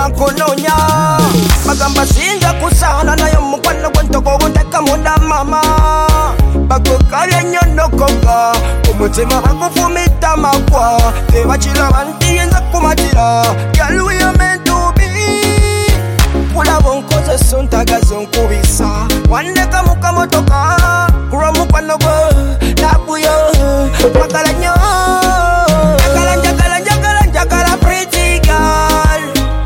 kunonya bagamba sinza kusana nayo mukwano gwentoko bunteka munda mama bakukalya nyonokoga umutima bakufumita makwa tebakiraba nti yenza kumatira girl we are meant to be kulaba onkoze sontagazo nkubisa wandeka mukamotoka kurwa mukwano gwe nabuyo bakala nyo njagala pretty girl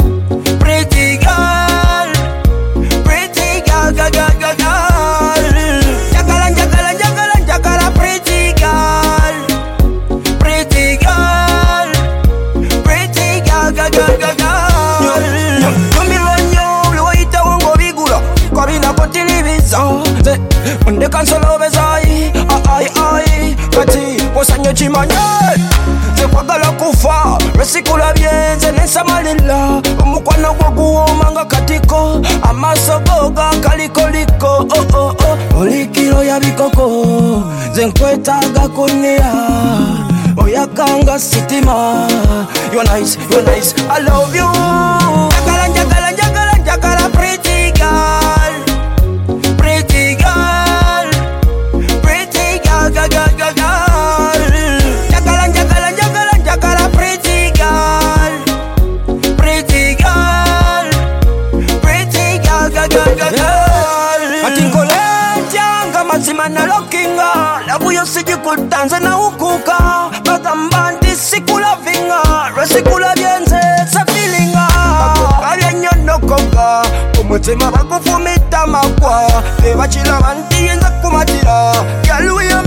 Ndeka nsolobeza ai kati osanyo chimanye zekwagala kufa lwesikula byenze nensamalila omukwano gwo guwomanga katiko amaso goga kalikoliko olikiro ya bikoko zenkwetaga kunia oyakanga sitima you're nice I love you njagala pretty girl mazima nalokinga labuyo sijikutanze na ukuka bagamba nti sikulavinga lwesikula byenze safilinga bakukalya nyonokoga umutima bakufumita makwa tebakiraba nti yenza kumatira yaluyo